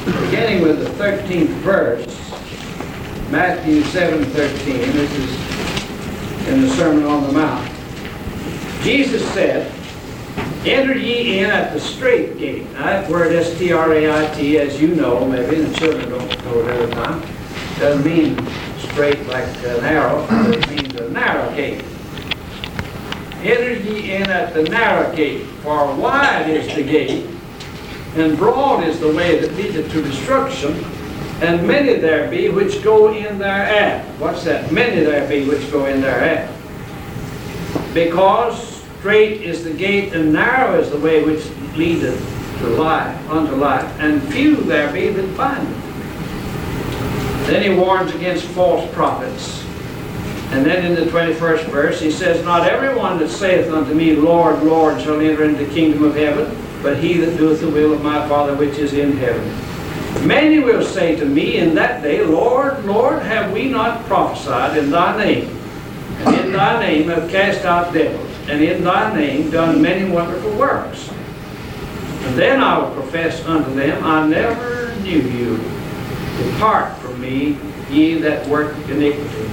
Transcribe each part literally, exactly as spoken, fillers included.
beginning with the thirteenth verse, Matthew seven thirteen. This is in the Sermon on the Mount. Jesus said, "Enter ye in at the strait gate." Now, that word S T R A I T, as you know, maybe the children don't know it every time, doesn't mean straight like an arrow. It means a narrow gate. Enter ye in at the narrow gate, for wide is the gate, and broad is the way that leadeth to destruction, and many there be which go in thereat. What's that? Many there be which go in thereat. Because strait is the gate, and narrow is the way which leadeth to life, unto life, and few there be that find it. Then he warns against false prophets. And then in the twenty-first verse he says, "Not everyone that saith unto me, Lord, Lord, shall enter into the kingdom of heaven, but he that doeth the will of my Father which is in heaven. Many will say to me in that day, Lord, Lord, have we not prophesied in thy name? And in thy name have cast out devils, and in thy name done many wonderful works. And then I will profess unto them, I never knew you. Depart from me, ye that work iniquity."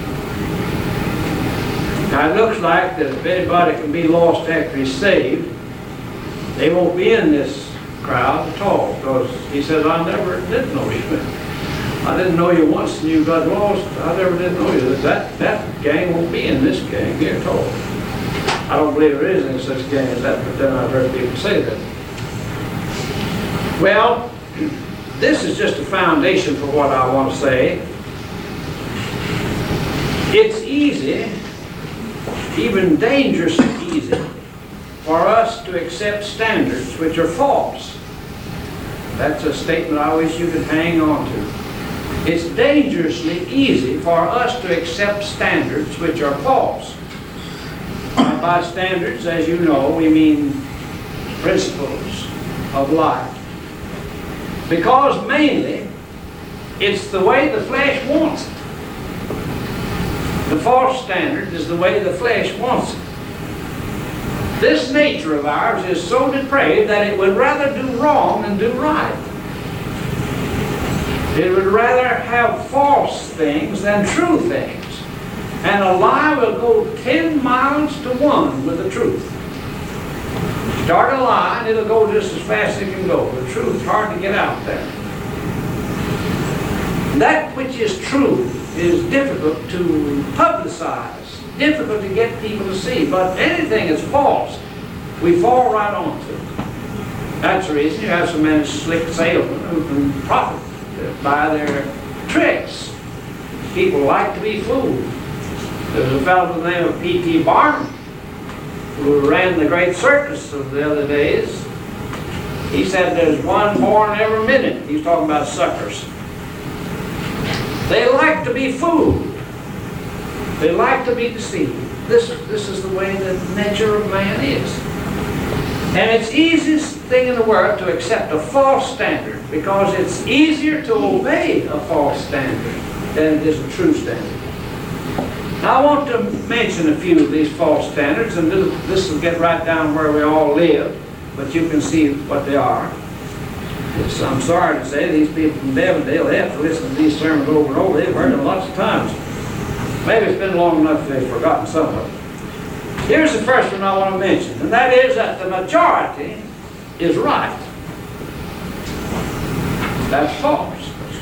Now it looks like that if anybody can be lost after he's saved, they won't be in this crowd at all, because he says, "I never did know you. I didn't know you once and you got lost. I never did know you." That, that gang won't be in this gang here at all. I don't believe there is any such gang as that, but then I've heard people say that. Well, this is just a foundation for what I want to say. It's easy, even dangerously easy, for us to accept standards which are false. That's a statement I wish you could hang on to. It's dangerously easy for us to accept standards which are false. Now, by standards, as you know, we mean principles of life. Because mainly, it's the way the flesh wants it. The false standard is the way the flesh wants it. This nature of ours is so depraved that it would rather do wrong than do right. It would rather have false things than true things. And a lie will go ten miles to one with the truth. Start a lie and it'll go just as fast as it can go. The truth's hard to get out there. That which is true is difficult to publicize, difficult to get people to see. But anything that's false, we fall right onto it. That's the reason you have so many slick salesmen who can profit by their tricks. People like to be fooled. There's a fellow by the name of P T Barnum who ran the great circus of the other days. He said there's one born every minute. He's talking about suckers. They like to be fooled. They like to be deceived. This, this is the way the nature of man is. And it's the easiest thing in the world to accept a false standard, because it's easier to obey a false standard than it is a true standard. Now I want to mention a few of these false standards, and this will get right down where we all live, but you can see what they are. It's, I'm sorry to say, these people from Devondale, they have to listen to these sermons over and over. They've heard them lots of times. Maybe it's been long enough they've forgotten some of them. Here's the first one I want to mention, and that is that the majority is right. That's false.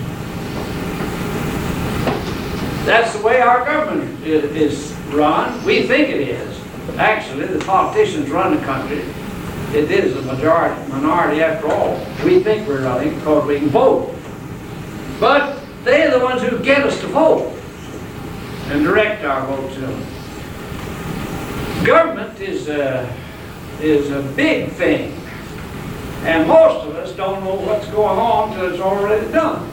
That's the way our government is run. We think it is. Actually, the politicians run the country. It is a majority, minority after all. We think we're running because we can vote. But they're the ones who get us to vote and direct our votes to them. Government is a, is a big thing. And most of us don't know what's going on until it's already done.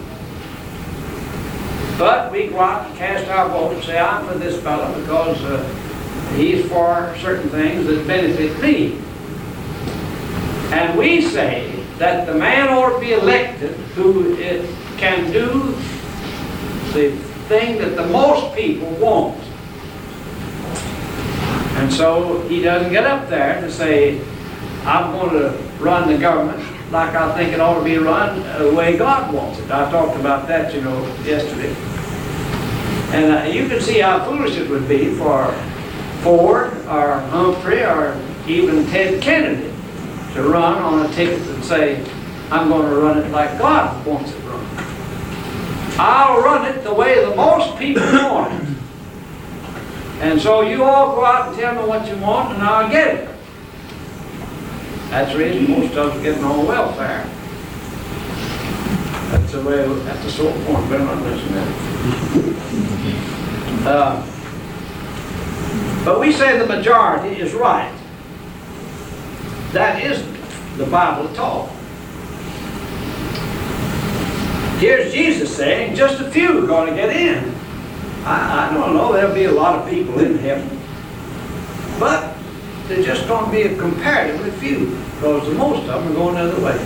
But we go out and cast our vote and say, I'm for this fellow because uh, he's for certain things that benefit me. And we say that the man ought to be elected who it can do the thing that the most people want. And so he doesn't get up there to say, I'm going to run the government like I think it ought to be run the way God wants it. I talked about that, you know, yesterday. And uh, you can see how foolish it would be for Ford or Humphrey or even Ted Kennedy to run on a ticket and say, I'm going to run it like God wants it run. I'll run it the way the most people want it. And so you all go out and tell me what you want and I'll get it. That's the reason most of us are getting on welfare. That's the way, that's the sort of point. Better not listen to that. Uh, but we say the majority is right. That isn't the Bible at all. Here's Jesus saying just a few are going to get in. I, I don't know, there'll be a lot of people in heaven. But there's just going to be a comparatively few, because the most of them are going the other way.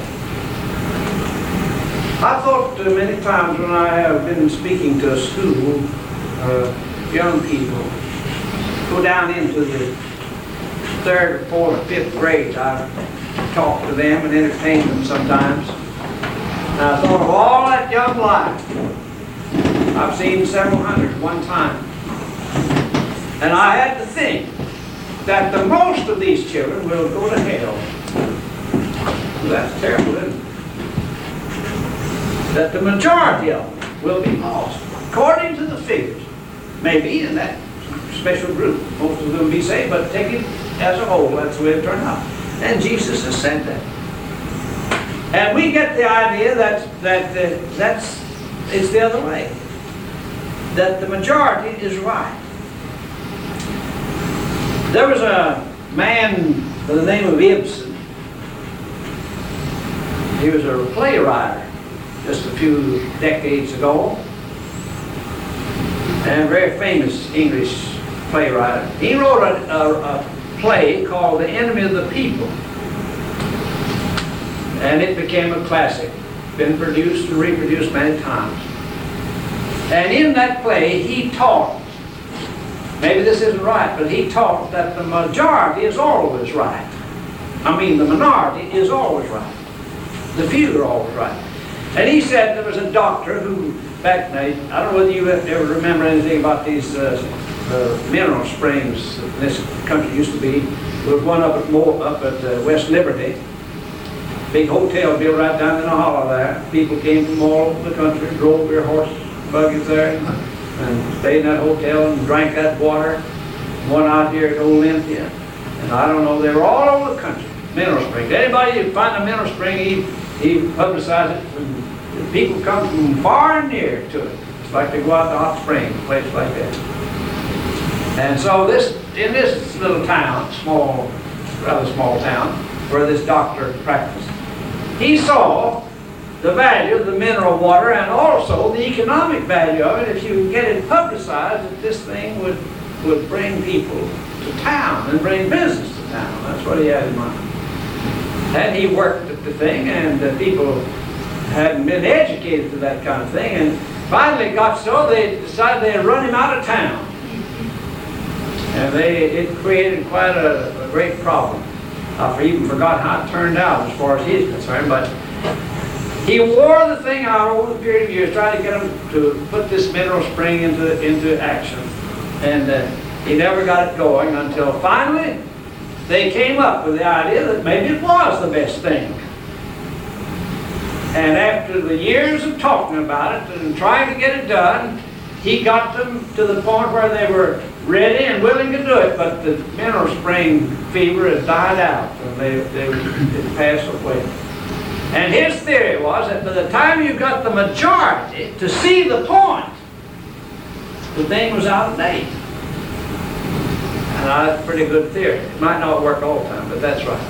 I thought uh, many times when I have been speaking to a school, uh, young people, go down into the third, fourth, fifth grade, I talk to them and entertain them sometimes. And I thought of all that young life. I've seen several hundred at one time. And I had to think that the most of these children will go to hell. Well, that's terrible, isn't it? That the majority of them will be lost, according to the figures. Maybe in that special group, most of them will be saved, but take it as a whole, that's the way it turned out. And Jesus has said that. And we get the idea that, that uh, that's, it's the other way. That the majority is right. There was a man by the name of Ibsen. He was a playwright just a few decades ago, and a very famous English playwright. He wrote a, a, a play called The Enemy of the People, and it became a classic, been produced and reproduced many times. And in that play he taught, maybe this isn't right, but he taught that the majority is always right. I mean, the minority is always right. The few are always right. And he said there was a doctor who, back then, I don't know whether you ever remember anything about these uh, uh, mineral springs that this country used to be. There was one up at, Mo up at uh, West Liberty. Big hotel built right down in the hollow there. People came from all over the country, drove their horse buggies there, and stayed in that hotel and drank that water. One out here at Olympia. And I don't know, they were all over the country. Mineral springs. Anybody who find a mineral spring, he, he publicized it. And people come from far and near to it. It's like they go out to Hot Springs, a place like that. And so this, in this little town, small, rather small town, where this doctor practiced, he saw the value of the mineral water and also the economic value of it if you get it publicized that this thing would, would bring people to town and bring business to town. That's what he had in mind. And he worked at the thing, and the people hadn't been educated to that kind of thing, and finally got so they decided they'd run him out of town. And they, it created quite a, a great problem. I even forgot how it turned out as far as he's concerned, but he wore the thing out over the period of years, trying to get them to put this mineral spring into, into action. And uh, he never got it going until finally they came up with the idea that maybe it was the best thing. And after the years of talking about it and trying to get it done, he got them to the point where they were ready and willing to do it, but the mineral spring fever had died out and they, they, they passed away. And his theory was that by the time you got the majority to see the point, the thing was out of date. And that's a pretty good theory. It might not work all the time, but that's right.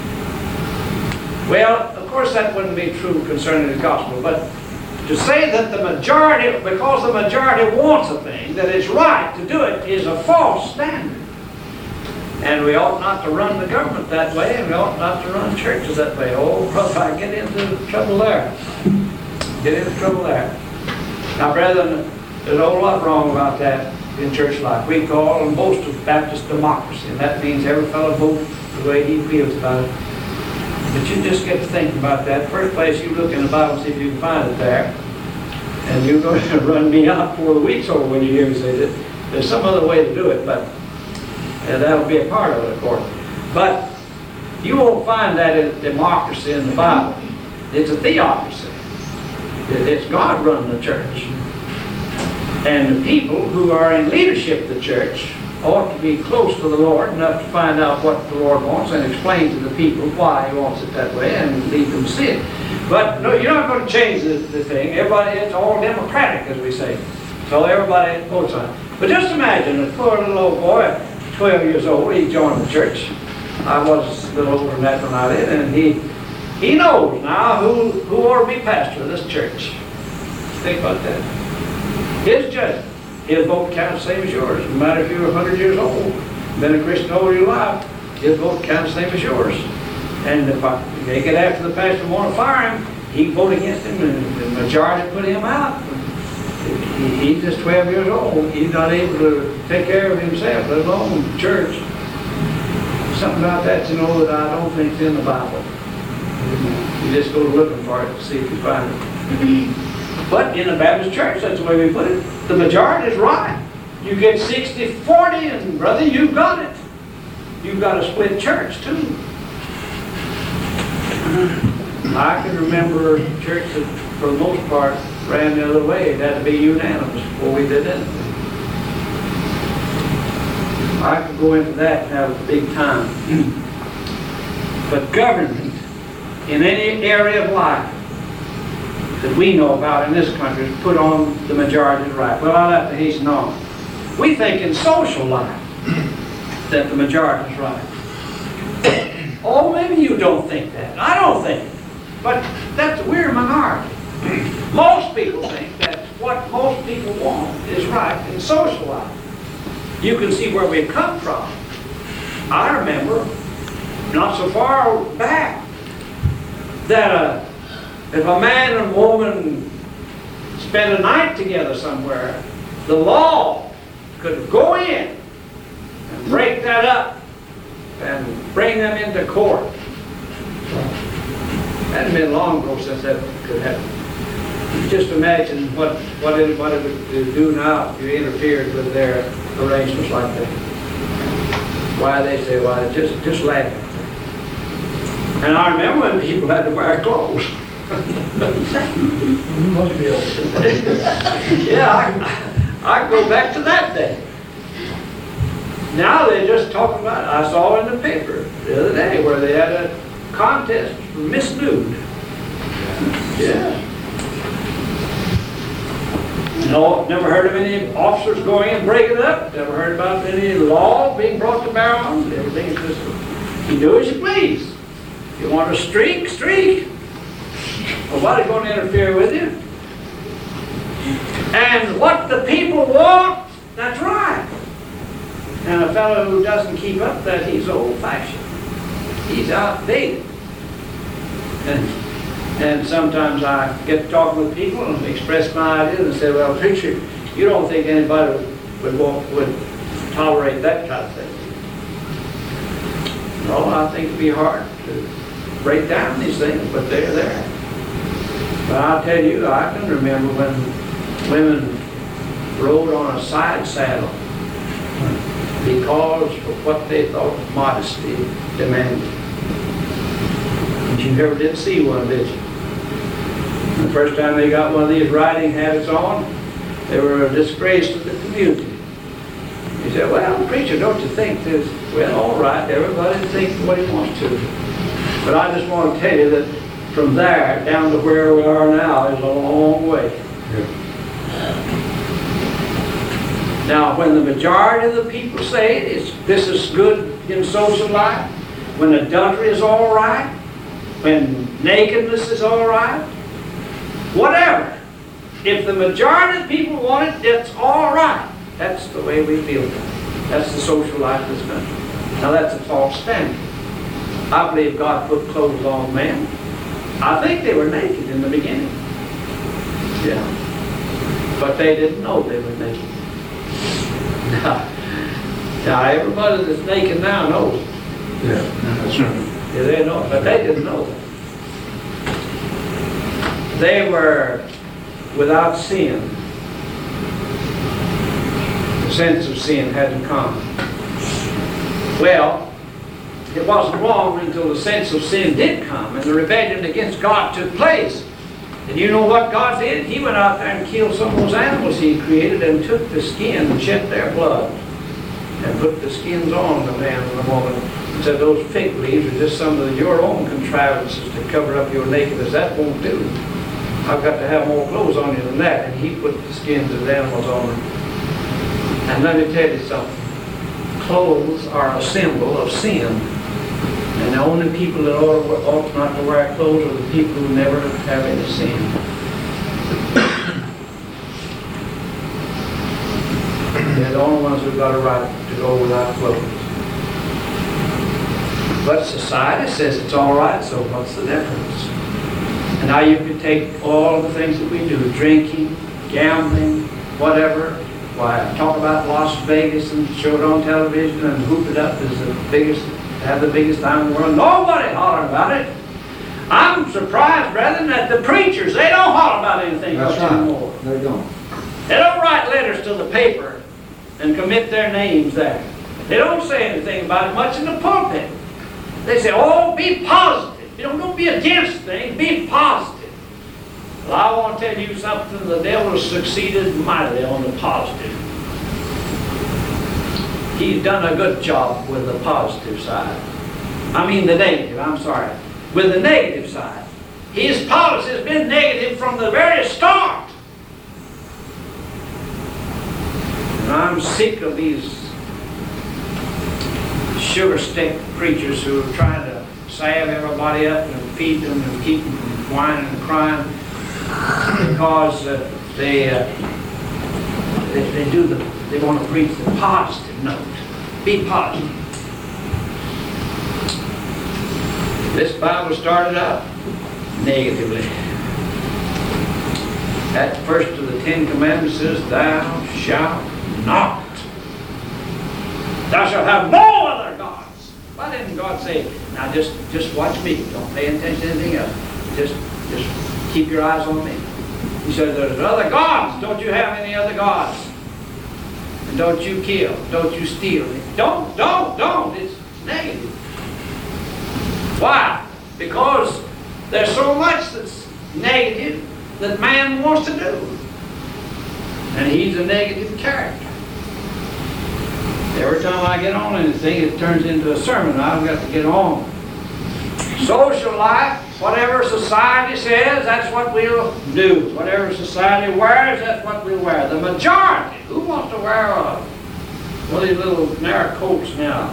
Well, of course that wouldn't be true concerning the gospel, but to say that the majority, because the majority wants a thing, that it's right to do it is a false standard. And we ought not to run the government that way, and we ought not to run churches that way. Oh, brother, I get into trouble there. Get into trouble there. Now, brethren, there's a whole lot wrong about that in church life. We call and boast of Baptist democracy, and that means every fellow votes the way he feels about it. But you just get to thinking about that. First place, you look in the Bible and see if you can find it there. And you're going to run me out before the week's over when you hear me say that. There's some other way to do it, but and that'll be a part of it, of course. But you won't find that in democracy in the Bible. It's a theocracy. It's God running the church. And the people who are in leadership of the church ought to be close to the Lord enough to find out what the Lord wants and explain to the people why He wants it that way and lead them to see it. But no, you're not going to change the, the thing. Everybody, it's all democratic, as we say. So everybody votes on it. But just imagine a poor little old boy, twelve years old, he joined the church. I was a little older than that when I did, and he he knows now who, who ought to be pastor of this church. Think about that. His judgment. His vote counts the same as yours. No matter if you're one hundred years old, been a Christian all your life, his vote counts the same as yours. And if I, they get after the pastor and want to fire him, he can vote against him, and the majority put him out. He, he's just twelve years old. He's not able to take care of himself, let alone the church. Something about that, you know, that I don't think is in the Bible. You just go looking for it to see if you find it. But in the Baptist church, that's the way we put it. The majority is right. You get sixty forty, and brother, you've got it. You've got a split church, too. I can remember a church that, for the most part, ran the other way. It had to be unanimous before we did anything. I could go into that and have a big time. But government, in any area of life that we know about in this country, is put on the majority's right. Well, I'll have to hasten on. We think in social life that the majority is right. Oh, maybe you don't think that. I don't think it. But that's a weird minority. Most people think that what most people want is right in social life. You can see where we've come from. I remember, not so far back, that uh, if a man and woman spend a night together somewhere, the law could go in and break that up and bring them into court. It hadn't been long ago since that could happen. Just imagine what what anybody would do now if you interfered with their arrangements like that. Why they say, why just just laugh at them. And I remember when people had to wear clothes. Yeah, I, I go back to that day. Now they're just talking about it. I saw in the paper the other day where they had a contest for Miss Nude. Yeah. No, never heard of any officers going in and breaking it up. Never heard about any law being brought to bear on. Everything's just, you do as you please. If you want to streak, streak. Nobody's going to interfere with you. And what the people want, that's right. And a fellow who doesn't keep up that, he's old-fashioned. He's outdated. And, and sometimes I get to talking with people and express my ideas and say, well, preacher, you don't think anybody would, would, would tolerate that kind of thing. No, I think it'd be hard to break down these things, but they're there. But I'll tell you, I can remember when women rode on a side saddle because of what they thought modesty demanded. But you never did see one, did you? The first time they got one of these riding habits on, they were a disgrace to the community. He said, well, preacher, don't you think this? Well, all right, everybody thinks what he wants to. But I just want to tell you that from there down to where we are now is a long way. Yeah. Now, when the majority of the people say it's, this is good in social life, when adultery is all right, when nakedness is all right, whatever. If the majority of the people want it, it's all right. That's the way we feel. That's the social life of this country. Now, that's a false standard. I believe God put clothes on men. I think they were naked in the beginning. Yeah. But they didn't know they were naked. Now, now everybody that's naked now knows. Yeah, that's right. Yeah, they know, but they didn't know that. They were without sin. The sense of sin hadn't come. Well, it wasn't long until the sense of sin did come and the rebellion against God took place. And you know what God did? He went out there and killed some of those animals He created and took the skin and shed their blood and put the skins on the man and the woman. He said those fig leaves are just some of your own contrivances to cover up your nakedness. That won't do. I've got to have more clothes on you than that. And He put the skins of the animals on them. And let me tell you something. Clothes are a symbol of sin. And the only people that ought, to, ought not to wear clothes are the people who never have any sin. They're the only ones who've got a right to go without clothes. But society says it's all right, so what's the difference? And now you can take all the things that we do, drinking, gambling, whatever. Why, talk about Las Vegas and show it on television and hoop it up as the biggest, have the biggest time in the world. Nobody hollering about it. I'm surprised, brethren, that the preachers, they don't holler about anything That's much right. anymore. They don't. They don't write letters to the paper and commit their names there. They don't say anything about it much in the pulpit. They say, oh, be positive. You know, don't be against things, be positive. Well, I want to tell you something. The devil has succeeded mightily on the positive. He's done a good job with the positive side. I mean the negative, I'm sorry. With the negative side. His policy has been negative from the very start. And I'm sick of these sugar stick preachers who are trying to salve everybody up and feed them and keep them from whining and crying because uh, they, uh, they they do the they want to preach the positive note. Be positive. This Bible started out negatively. That first of the Ten Commandments says, "Thou shalt not. Thou shalt have no other gods." Why didn't God say, "Now just just watch me. Don't pay attention to anything else. Just just keep your eyes on me"? He said, "There's other gods. Don't you have any other gods? And don't you kill. Don't you steal. Don't, don't, don't." It's negative. Why? Because there's so much that's negative that man wants to do. And he's a negative character. Every time I get on anything, it turns into a sermon. I've got to get on. Social life, whatever society says, that's what we'll do. Whatever society wears, that's what we'll wear. The majority, who wants to wear a, one of these little narrow coats now?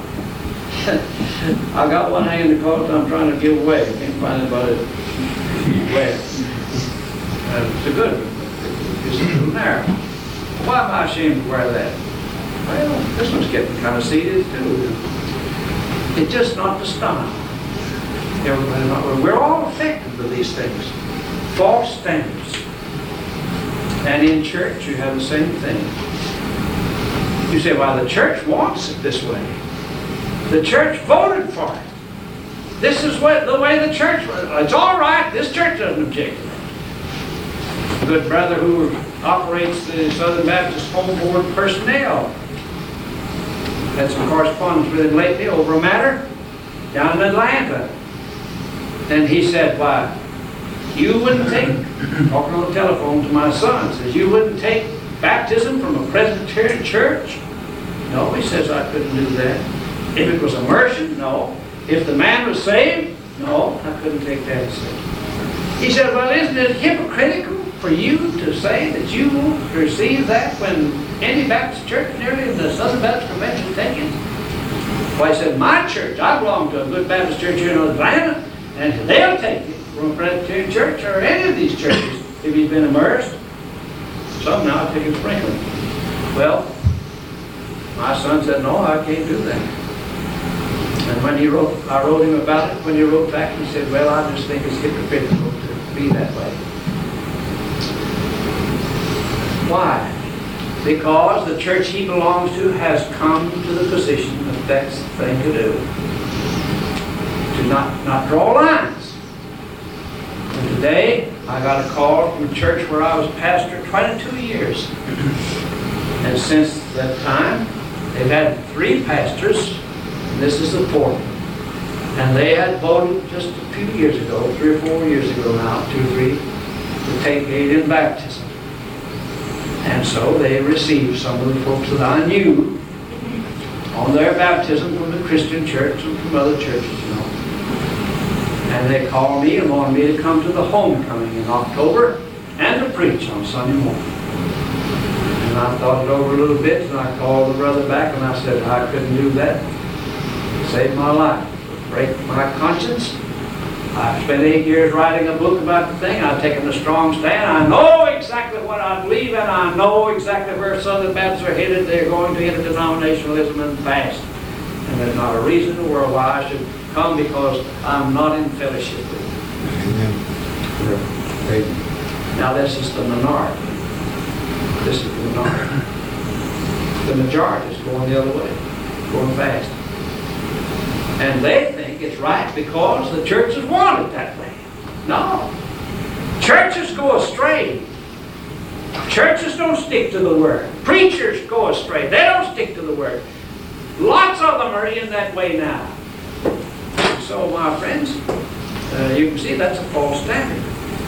I got one hanging in the closet I'm trying to give away. I can't find anybody to wear it. Uh, it's a good one. It's a little narrow. Why am I ashamed to wear that? Well, this one's getting kind of seated too. It's just not the style. Everybody not, we're all affected with these things. False standards. And in church you have the same thing. You say, well, the church wants it this way. The church voted for it. This is what, the way the church was. It's all right. This church doesn't object to that. A good brother who operates the Southern Baptist Home Board personnel had some correspondence with him lately over a matter down in Atlanta. And he said, why, you wouldn't take, talking on the telephone to my son, says, you wouldn't take baptism from a Presbyterian church? No, he says, I couldn't do that. If it was immersion, no. If the man was saved, no, I couldn't take that. He said, well, isn't it hypocritical for you to say that you won't receive that when any Baptist church nearly in the Southern Baptist Convention take it? Well, he said, my church, I belong to a good Baptist church here in Atlanta, and they'll take it from a Presbyterian church or any of these churches if he's been immersed. Some now take it sprinkling. Well, my son said, no, I can't do that. And when he wrote, I wrote him about it. When he wrote back, he said, well, I just think it's hypocritical to be that way. Why? Because the church he belongs to has come to the position that that's the thing to do. To not, not draw lines. And today, I got a call from a church where I was pastor twenty-two years. And since that time, they've had three pastors, and this is the fourth. And they had voted just a few years ago, three or four years ago now, two or three, to take aid in baptism. And so they received some of the folks that I knew on their baptism from the Christian church and from other churches, you know. And they called me and wanted me to come to the homecoming in October and to preach on Sunday morning. And I thought it over a little bit, and I called the brother back and I said, I couldn't do that. It saved my life. Break my conscience. I've spent eight years writing a book about the thing. I've taken a strong stand. I know exactly what I believe, and I know exactly where Southern Baptists are headed. They're going to interdenominationalism and fast. And there's not a reason in the world why I should come, because I'm not in fellowship with them. Amen. Now this is the minority. This is the minority. The majority is going the other way, going fast. And they think it's right because the churches want it that way. No. Churches go astray. Churches don't stick to the Word. Preachers go astray. They don't stick to the Word. Lots of them are in that way now. So, my friends, uh, you can see that's a false standard.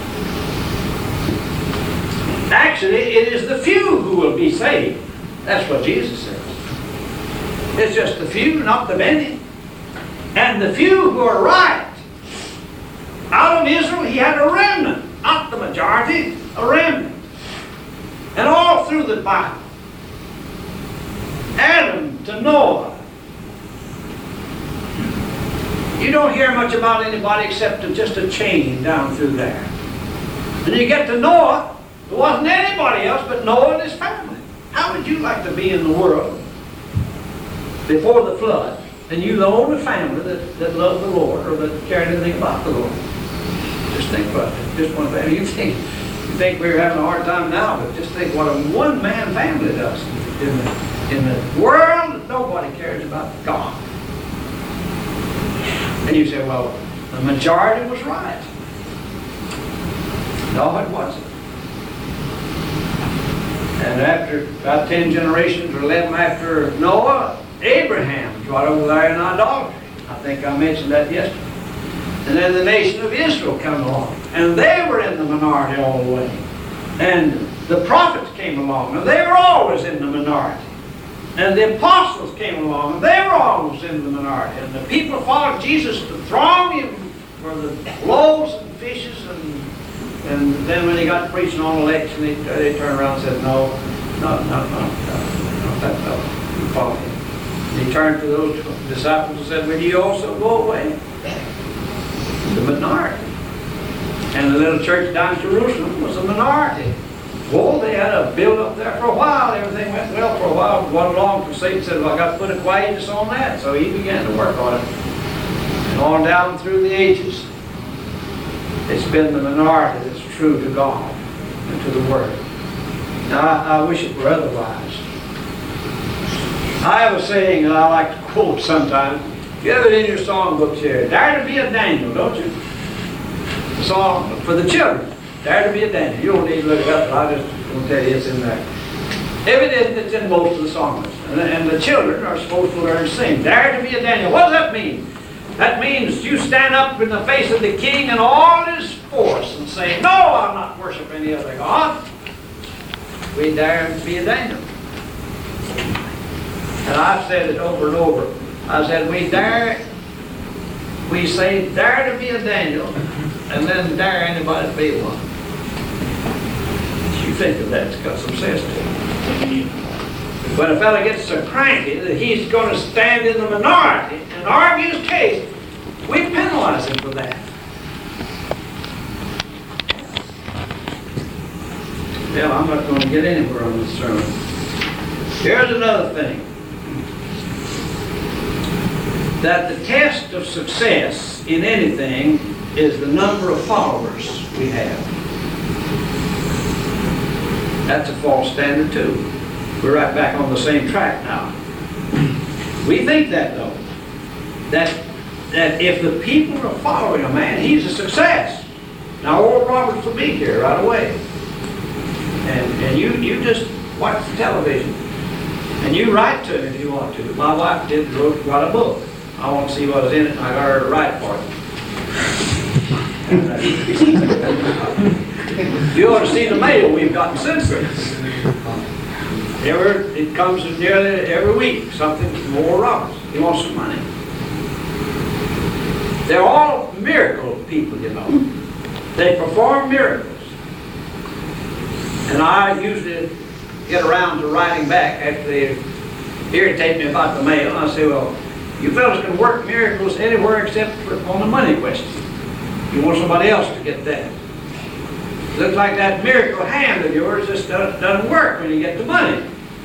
Actually, it is the few who will be saved. That's what Jesus says. It's just the few, not the many. And the few who are right. Out of Israel, he had a remnant. Not the majority, a remnant. And all through the Bible. Adam to Noah. You don't hear much about anybody except just a chain down through there. And you get to Noah, there wasn't anybody else but Noah and his family. How would you like to be in the world before the flood, and you the only family that, that loved the Lord or that cared anything about the Lord? Just think about it. Just one family. You think, you think we're having a hard time now, but just think what a one-man family does in the, in the world that nobody cares about God. And you say, well, the majority was right. No, it wasn't. And after about ten generations or eleven after Noah, Abraham brought over there in idolatry. I think I mentioned that yesterday. And then the nation of Israel came along. And they were in the minority all the way. And the prophets came along. And they were always in the minority. And the apostles came along. And they were always in the minority. And the people followed Jesus to throng him for the loaves and fishes. And, and then when he got preaching on election, they, they turned around and said, no, no, no, no, no, no, that fellow. You follow him. He turned to those disciples and said, will you also go away? The minority. And the little church down in Jerusalem was a minority. Well, they had a build up there for a while. Everything went well for a while. One along from Satan said, well, I got to put a quietus on that. So he began to work on it. And on down through the ages, it's been the minority that's true to God and to the Word. Now, I, I wish it were otherwise. I have a saying that I like to quote sometimes. You have it in your songbooks here. Dare to be a Daniel, don't you? The song for the children. Dare to be a Daniel. You don't need to look it up, but I just want to tell you it's in there. If it isn't, it's in most of the songs. And, and the children are supposed to learn to sing. Dare to be a Daniel. What does that mean? That means you stand up in the face of the king and all his force and say, no, I'm not worshiping any other God. We dare to be a Daniel. And I've said it over and over. I said, we dare, we say, dare to be a Daniel, and then dare anybody to be one. You think of that, it's got some sense to it. When a fellow gets so cranky that he's going to stand in the minority and argue his case, we penalize him for that. Well, I'm not going to get anywhere on this sermon. Here's another thing. That the test of success in anything is the number of followers we have. That's a false standard too. We're right back on the same track now. We think that though, that that if the people are following a man, he's a success. Now, Oral Roberts will be here right away. And, and you, you just watch the television. And you write to him if you want to. My wife did wrote, wrote a book. I want to see what's in it, and I got her to write for it. You ought to see the mail we've gotten since then. Every, it comes nearly every week, something from Oral Roberts. He wants some money. They're all miracle people, you know. They perform miracles. And I usually get around to writing back after they irritate me about the mail. I say, well, you fellas can work miracles anywhere except for on the money question. You want somebody else to get that. Looks like that miracle hand of yours just doesn't, doesn't work when you get the money.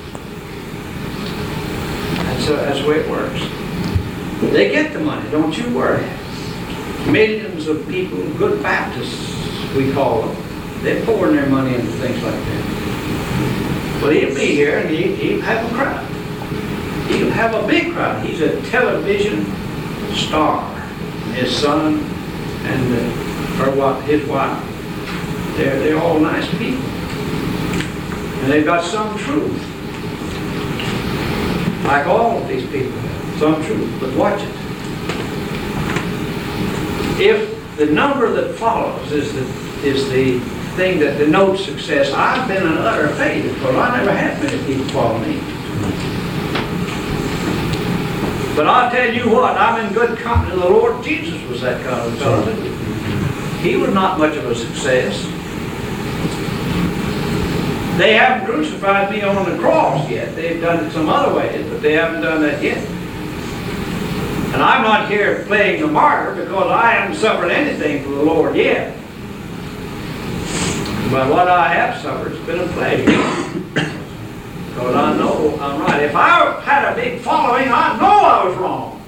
That's, uh, that's the way it works. They get the money, don't you worry. Millions of people, good Baptists, we call them, they're pouring their money into things like that. But he'll be here and he, he'll have a crowd. He'll have a big crowd. He's a television star. His son and uh, her what, his wife, they're, they're all nice people. And they've got some truth. Like all of these people, some truth. But watch it. If the number that follows is the, is the thing that denotes success, I've been an utter failure because I never had many people follow me. But I'll tell you what, I'm in good company. The Lord Jesus was that kind of a fellow. He was not much of a success. They haven't crucified me on the cross yet. They've done it some other ways, but they haven't done that yet. And I'm not here playing the martyr because I haven't suffered anything for the Lord yet. But what I have suffered has been a pleasure. Because I know I'm right. If I had a big following, I know I was wrong.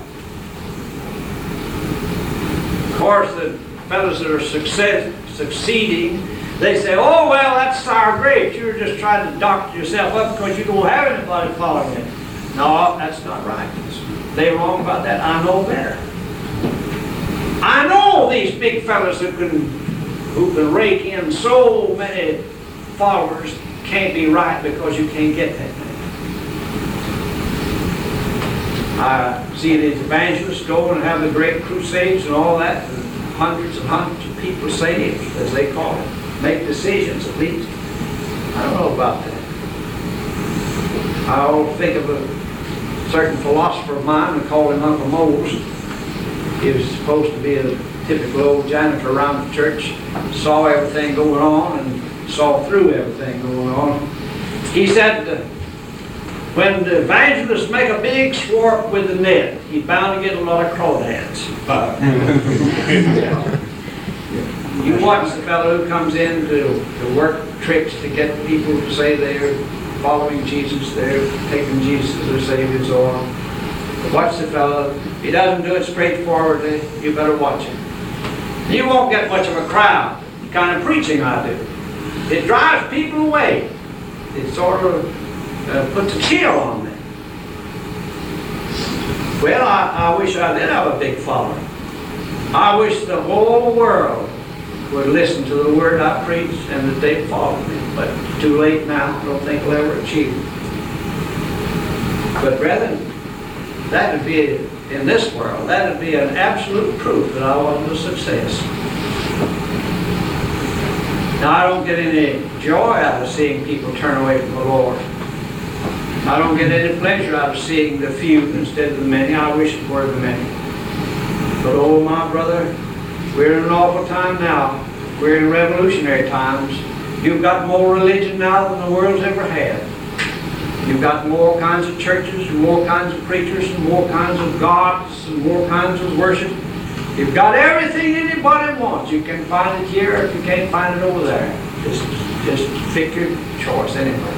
Of course, the fellows that are success, succeeding, they say, oh, well, that's our great. You're just trying to doctor yourself up because you don't have anybody following you. No, that's not right. They're wrong about that. I know better. I know these big fellas who can, who can rake in so many followers can't be right because you can't get that many. I see these evangelists go and have the great crusades and all that, and hundreds and hundreds of people saved, as they call it. Make decisions, at least. I don't know about that. I'll think of a certain philosopher of mine, we call him Uncle Mose. He was supposed to be a typical old janitor around the church, saw everything going on and saw through everything going on. He said, uh, when the evangelists make a big swart with the net, he's bound to get a lot of crawdads. You watch the fellow who comes in to, to work tricks to get people to say they're following Jesus, they're taking Jesus as their Savior and so on. But watch the fellow. If he doesn't do it straightforwardly, you better watch him. You won't get much of a crowd, the kind of preaching I do. It drives people away. It sort of uh, puts a chill on them. Well, I, I wish I did have a big following. I wish the whole world would listen to the word I preach and that they'd follow me. But it's too late now. I don't think we'll ever achieve it. But brethren, that would be, in this world, that would be an absolute proof that I wasn't a success. Now, I don't get any joy out of seeing people turn away from the Lord. I don't get any pleasure out of seeing the few instead of the many. I wish it were the many. But oh, my brother, we're in an awful time now. We're in revolutionary times. You've got more religion now than the world's ever had. You've got more kinds of churches, and more kinds of preachers, and more kinds of gods, and more kinds of worship. You've got everything anybody wants. You can find it here if you can't find it over there. Just, just pick your choice anyway.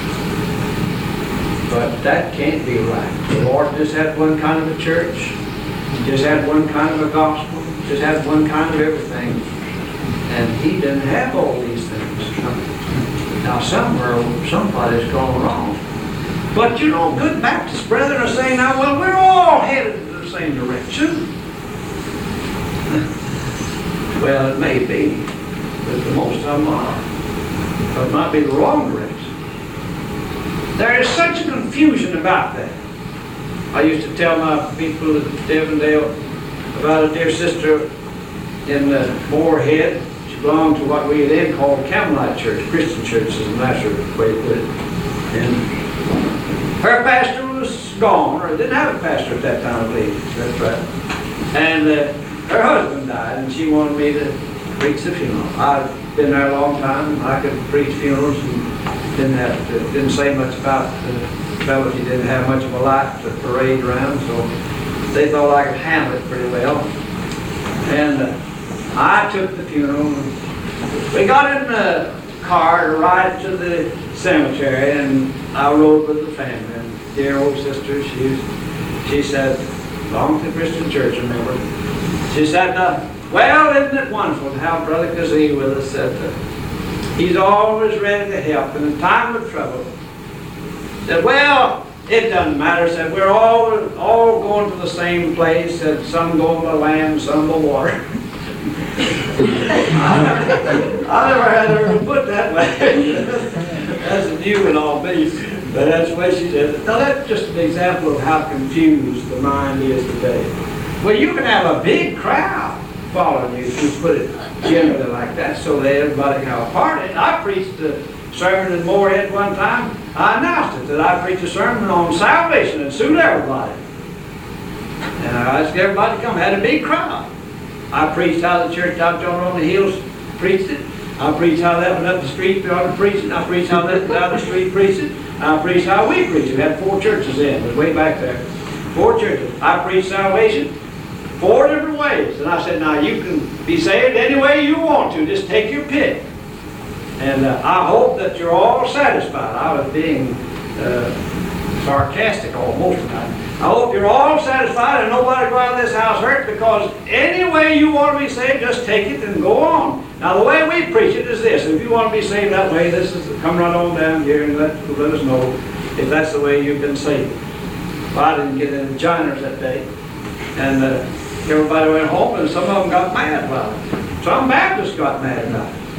But that can't be right. The Lord just had one kind of a church. He just had one kind of a gospel. Just had one kind of everything. And He didn't have all these things. Now somewhere, somebody's gone wrong. But you know, good Baptist brethren are saying now, well, we're all headed to the same direction. Well, it may be, but the most of them are. But it might be the wrong direction. There is such a confusion about that. I used to tell my people at Devondale about a dear sister in uh, Moorhead. She belonged to what we then called Camelite Church, Christian Church is the nicer way to put it. And her pastor was gone, or didn't have a pastor at that time, I believe. That's right. And uh, her husband died, and she wanted me to preach the funeral. I'd been there a long time. I could preach funerals and didn't have to, didn't say much about the fellow. He didn't have much of a light to parade around, so they thought I could handle it pretty well. And uh, I took the funeral. We got in the car to ride to the cemetery, and I rode with the family. And dear old sister, she she said, belonged to the Christian Church, remember? She said, uh, well, isn't it wonderful how Brother Kazee with us said uh, he's always ready to help in a time of trouble. Said, well, it doesn't matter. Said, we're all all going to the same place. Said, some going by land, some by water. I never had her put that way. That's a new and all me. But that's the way she said it. Now that's just an example of how confused the mind is today. Well, you can have a big crowd following you if you put it generally like that, so that everybody can have a party. And I preached a sermon in Moorhead one time. I announced it that I preached a sermon on salvation and suit everybody. And I asked everybody to come. I had a big crowd. I preached how the church out John on the Hills preached it. I preached how that went up the street started preaching. I preached how that down the street preached it. I preached how we preached it. We had four churches then. It was way back there. Four churches. I preached salvation four different ways. And I said, now you can be saved any way you want to. Just take your pick. And uh, I hope that you're all satisfied. I was being uh, sarcastic almost tonight. I hope you're all satisfied and nobody go out of this house hurt, because any way you want to be saved, just take it and go on. Now the way we preach it is this. If you want to be saved that way, this is come right on down here and let, let us know if that's the way you've been saved. Well, I didn't get any joiners that day. And uh, everybody went home, and some of them got mad about it. Some Baptists got mad about it.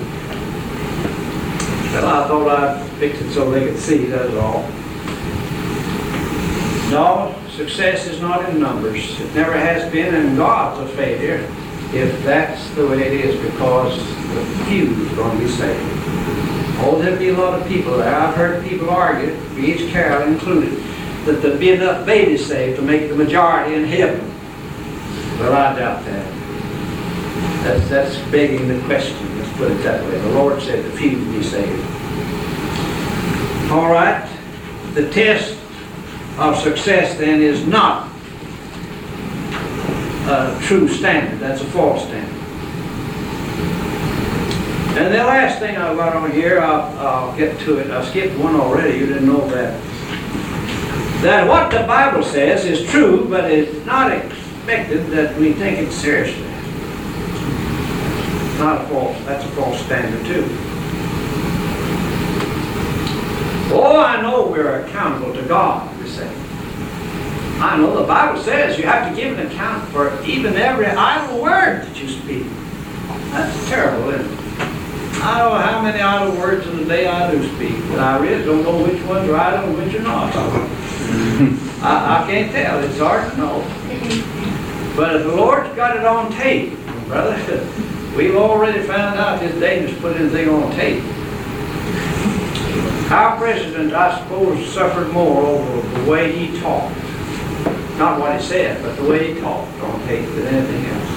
Well, I thought I'd fix it so they could see, that's all. No, success is not in numbers. It never has been, and God's a failure if that's the way it is, because the few is going to be saved. Oh, there'll be a lot of people there. I've heard people argue, B H Carroll included, that there'll be enough babies saved to make the majority in heaven. Well, I doubt that. That's, that's begging the question. Let's put it that way. The Lord said the few will be saved. All right. The test of success then is not a true standard. That's a false standard. And the last thing I've got on here, I'll, I'll get to it. I skipped one already. You didn't know that. That what the Bible says is true, but it's not expected that we take it seriously. Not a false. That's a false standard too. Oh, I know we're accountable to God, we say. I know the Bible says you have to give an account for even every idle word that you speak. That's terrible, isn't it? I don't know how many idle words in a day I do speak, but I really don't know which ones are idle and which are not. I, I can't tell. It's hard to know. But if the Lord's got it on tape, brother, we've already found out it's dangerous to put anything on tape. Our president, I suppose, suffered more over the way he talked. Not what he said, but the way he talked on tape than anything else.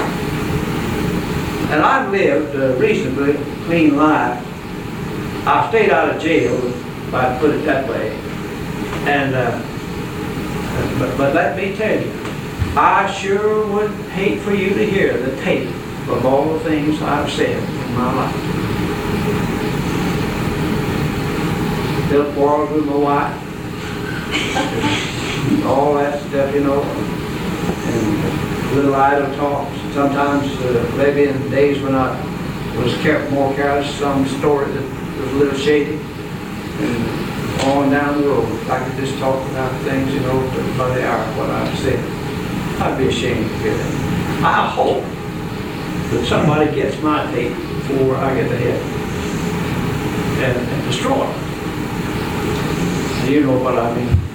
And I've lived a reasonably clean life. I stayed out of jail, if I put it that way. And uh, but, but let me tell you, I sure would hate for you to hear the tape of all the things I've said in my life. Still quarrels with my wife. All that stuff, you know. And little idle talks. Sometimes, uh, maybe in days when I was care- more careless, some story that was a little shady. And on down the road, I could just talk about things, you know, by the hour, what I've said. I'd be ashamed to hear that. I hope that somebody gets my tape before I get to heaven and, and destroy it. And you know what I mean.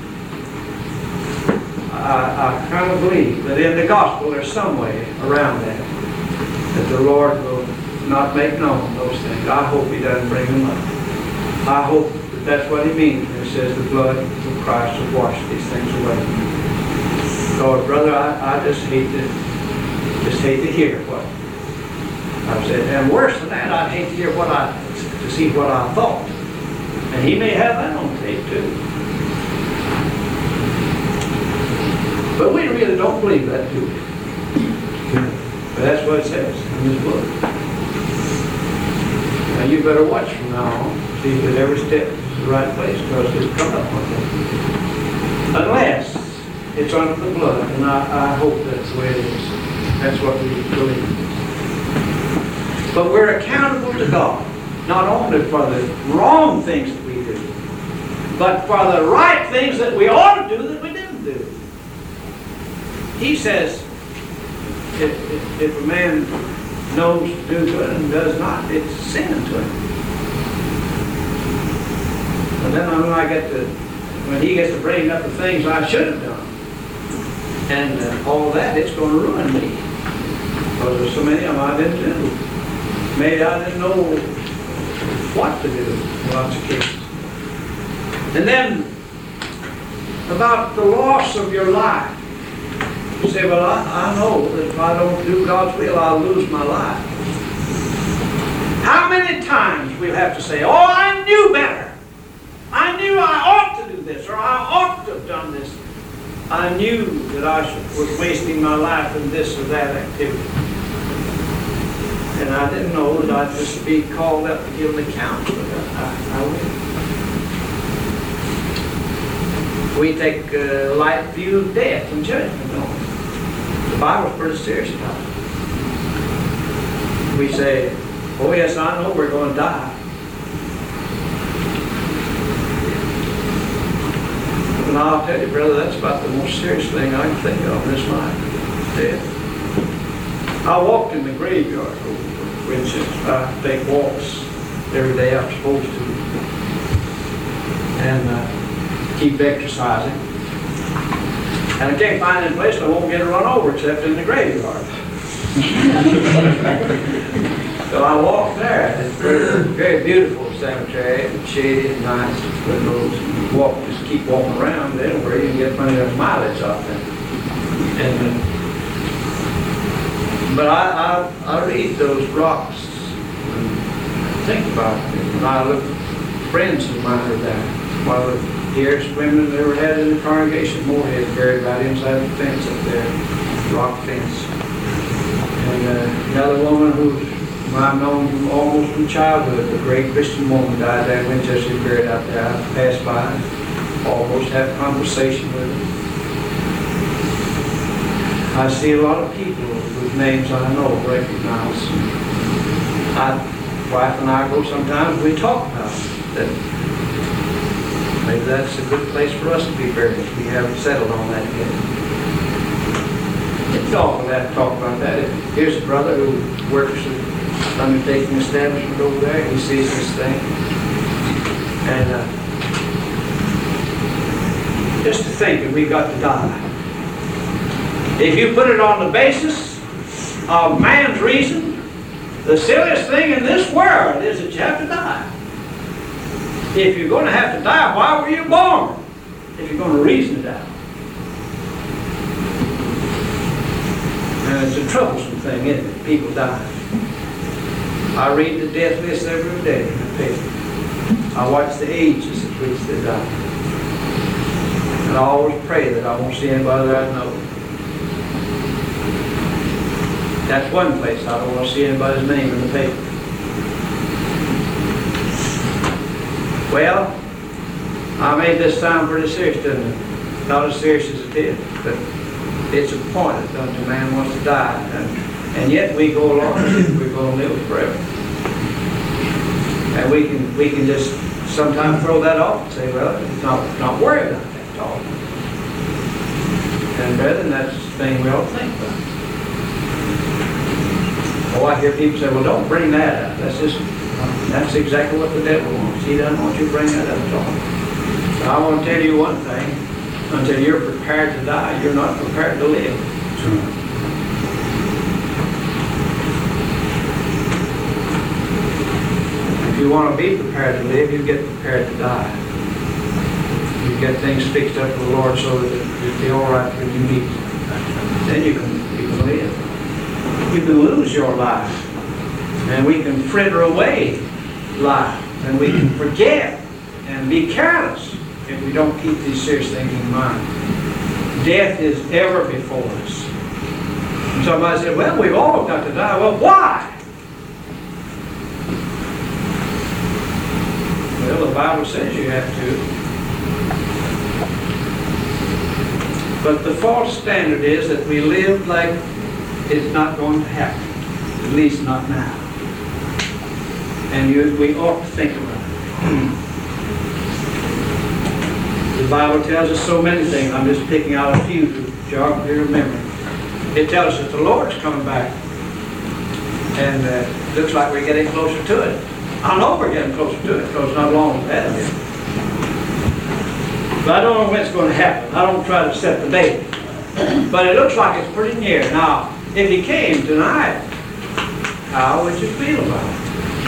I, I kind of believe that in the gospel there's some way around that, that the Lord will not make known those things. I hope He doesn't bring them up. I hope that that's what He means when He says the blood of Christ will wash these things away. Lord, brother, I, I just hate to just hate to hear what I've said. And worse than that, I'd hate to hear what I to see what I thought. And He may have that on tape too. But we really don't believe that, do we? But that's what it says in this book. Now you better watch from now on. See that every step is the right place, because it'll come up one day. Unless it's under the blood, and I, I hope that's the way it is. That's what we believe. But we're accountable to God, not only for the wrong things that we do, but for the right things that we ought to do that we didn't do. He says, if, if, if a man knows to do good and does not, it's sin to him. But then when I get to, when he gets to bring up the things I should have done, and uh, all that, it's going to ruin me. Because there's so many of them I didn't do. Maybe I didn't know what to do in lots of cases. And then, about the loss of your life. You say, well, I, I know that if I don't do God's will, I'll lose my life. How many times we'll have to say, oh, I knew better. I knew I ought to do this, or I ought to have done this. I knew that I was wasting my life in this or that activity. And I didn't know that I'd just be called up to give an account for that. I, I will. We take a light view of death and judgment, don't we? The Bible's pretty serious about it. We say, oh yes, I know we're going to die. And I'll tell you, brother, that's about the most serious thing I can think of in this life. Death. I walked in the graveyard, for instance. I take walks every day I'm supposed to. And uh, keep exercising. And I can't find any place I won't get run over except in the graveyard. So I walked there. It's a very, very beautiful cemetery. It's shady and nice windows. Walk, just keep walking around anywhere. You can get plenty of mileage off there. And, uh, but I, I, I read those rocks and think about it. When I look at friends of mine are there. While the dearest women that ever had in the congregation, Moorhead, buried right inside the fence up there, rock fence. And uh, another woman who I've known from almost from childhood, a great Christian woman, died there in Winchester, buried out there. I passed by and almost had a conversation with her. I see a lot of people whose names I know, recognize. My wife and I go sometimes, we talk about that. Maybe that's a good place for us to be buried. We haven't settled on that yet. It's awful to have to talk about that. Here's a brother who works at undertaking establishment over there. He sees this thing. And uh, just to think that we've got to die. If you put it on the basis of man's reason, the silliest thing in this world is that you have to die. If you're going to have to die, why were you born? If you're going to reason it out. And it's a troublesome thing, isn't it? People die. I read the death list every day in the paper. I watch the ages at which they die. And I always pray that I won't see anybody that I know. That's one place I don't want to see anybody's name in the paper. Well, I made this sound pretty serious, didn't it? Not as serious as it did, but it's appointed unto man wants to die. And, and yet we go along as if we're going to live forever. And we can we can just sometimes throw that off and say, well, it's not, not worry about that at all. And brethren, that's the thing we ought to think about. Oh, I hear people say, well, don't bring that up. That's just, that's exactly what the devil wants. He doesn't want you to bring that up at all. So I want to tell you one thing. Until you're prepared to die, you're not prepared to live. If you want to be prepared to live, you get prepared to die. You get things fixed up with the Lord so that it'll be all right when you meet. Then you can, you can live. You can lose your life. And we can fritter away life. And we can forget and be careless if we don't keep these serious things in mind. Death is ever before us. And somebody said, well, we've all got to die. Well, why? Well, the Bible says you have to. But the false standard is that we live like it's not going to happen. At least not now. And you, we ought to think about it. The Bible tells us so many things. I'm just picking out a few to jog your memory. It tells us that the Lord's coming back. And uh, looks like we're getting closer to it. I know we're getting closer to it because not long ahead of it. But I don't know when it's going to happen. I don't try to set the date. But it looks like it's pretty near. Now, if He came tonight, how would you feel about it?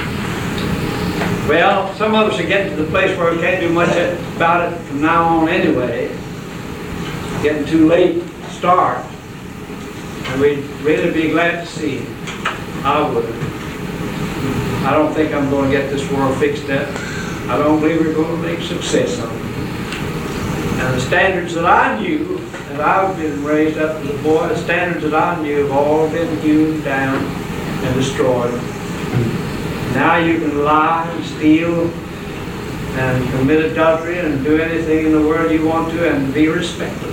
Well, some of us are getting to the place where we can't do much about it from now on anyway. Getting too late to start. And we'd really be glad to see Him. I would. I don't think I'm going to get this world fixed up. I don't believe we're going to make success of it. And the standards that I knew, that I've been raised up as a boy, the standards that I knew have all been hewn down and destroyed. Now you can lie and steal and commit adultery and do anything in the world you want to and be respectable.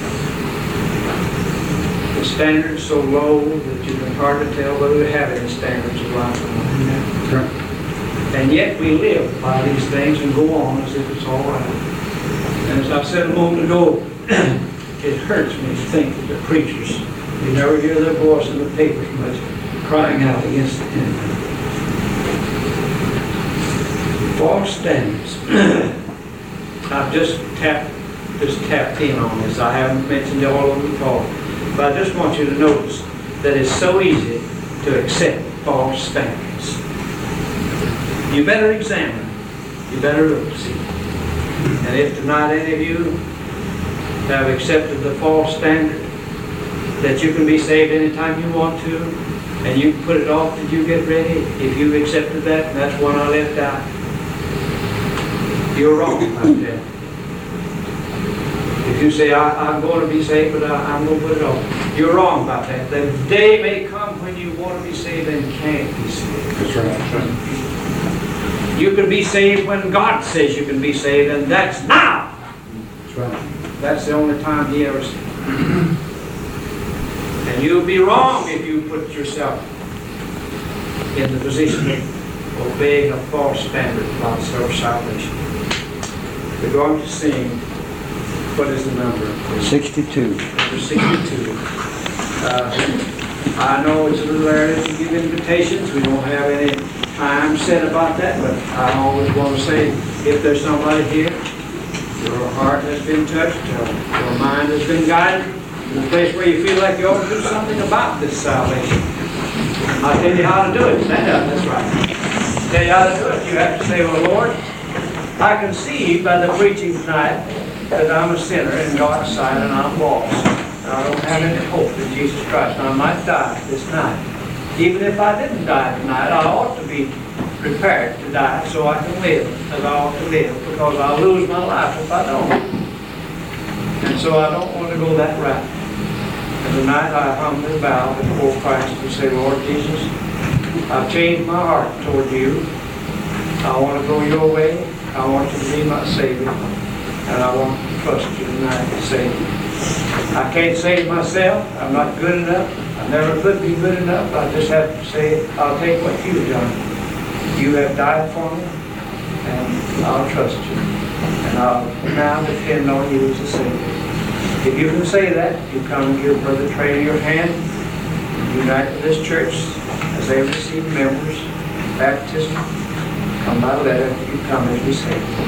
The standards so low that you can hardly tell whether we have any standards of life or not. Sure. And yet we live by these things and go on as if it's all right. And as I said a moment ago, it hurts me to think that the preachers, you never hear their voice in the papers much, crying out against the enemy. False standards. I've just tapped, just tapped in on this. I haven't mentioned all of them before. But I just want you to notice that it's so easy to accept false standards. You better examine. You better look, see. And if tonight any of you have accepted the false standard that you can be saved anytime you want to, and you put it off till you get ready, if you've accepted that, that's one I left out. You're wrong about that. If you say, I, I'm going to be saved, but I, I'm going to put it off, you're wrong about that. The day may come when you want to be saved and can't be saved. That's right. That's right. You can be saved when God says you can be saved, and that's now. That's right. That's the only time He ever said. And you'll be wrong if you put yourself in the position of obeying a false standard about self-salvation. We're going to sing, what is the number? sixty-two. Number sixty-two. Uh, I know it's a little early to give invitations. We don't have any time said about that, but I always want to say, if there's somebody here, your heart has been touched, or your mind has been guided, in a place where you feel like you ought to do something about this salvation, I'll tell you how to do it. Stand up, that's right. I'll tell you how to do it. You have to say, well, Lord, I can see by the preaching tonight that I'm a sinner in God's sight and I'm lost. And I don't have any hope in Jesus Christ. And I might die this night. Even if I didn't die tonight, I ought to be prepared to die so I can live as I ought to live, because I'll lose my life if I don't. And so I don't want to go that route. And tonight I humbly bow before Christ and say, Lord Jesus, I've changed my heart toward you. I want to go your way. I want you to be my Savior. And I want to trust you tonight to save me. I can't save myself. I'm not good enough. I never could be good enough. I just have to say, I'll take what you've done. You have died for me, and I'll trust you. And I'll now depend on you as a Savior. If you can say that, you come and give Brother Traylor your hand, unite with this church as they receive members, baptism, come by letter, you come as we say.